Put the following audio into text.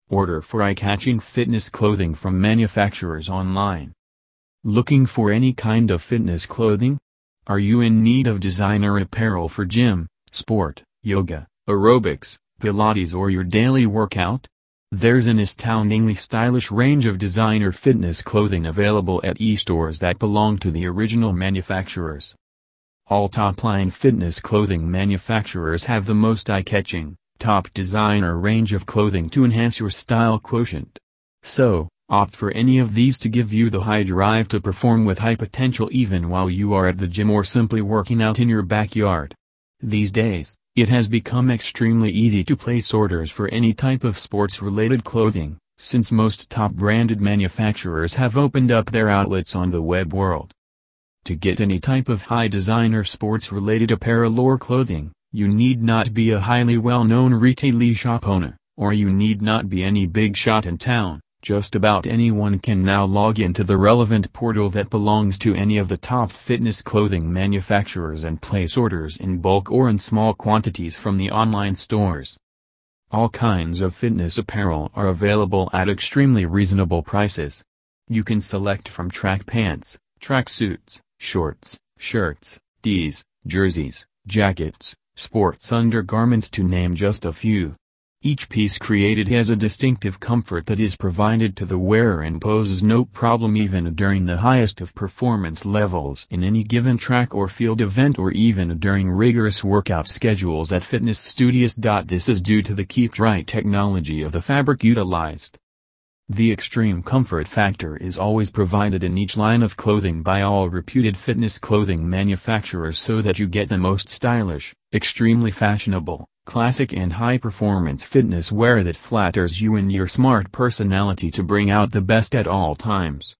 Order for eye-catching fitness clothing from manufacturers online. Looking for any kind of fitness clothing? Are you in need of designer apparel for gym, sport, yoga, aerobics, Pilates, or your daily workout? There's an astoundingly stylish range of designer fitness clothing available at e-stores that belong to the original manufacturers. All top-line fitness clothing manufacturers have the most eye-catching, top designer range of clothing to enhance your style quotient. So, opt for any of these to give you the high drive to perform with high potential even while you are at the gym or simply working out in your backyard. These days, it has become extremely easy to place orders for any type of sports-related clothing, since most top-branded manufacturers have opened up their outlets on the web world. To get any type of high-designer sports-related apparel or clothing, you need not be a highly well-known retail shop owner, or you need not be any big shot in town. Just about anyone can now log into the relevant portal that belongs to any of the top fitness clothing manufacturers and place orders in bulk or in small quantities from the online stores. All kinds of fitness apparel are available at extremely reasonable prices. You can select from track pants, track suits, shorts, shirts, tees, jerseys, jackets, sports undergarments to name just a few. Each piece created has a distinctive comfort that is provided to the wearer and poses no problem even during the highest of performance levels in any given track or field event or even during rigorous workout schedules at fitness studios. This is due to the keep-dry technology of the fabric utilized. The extreme comfort factor is always provided in each line of clothing by all reputed fitness clothing manufacturers so that you get the most stylish, extremely fashionable, classic and high-performance fitness wear that flatters you and your smart personality to bring out the best at all times.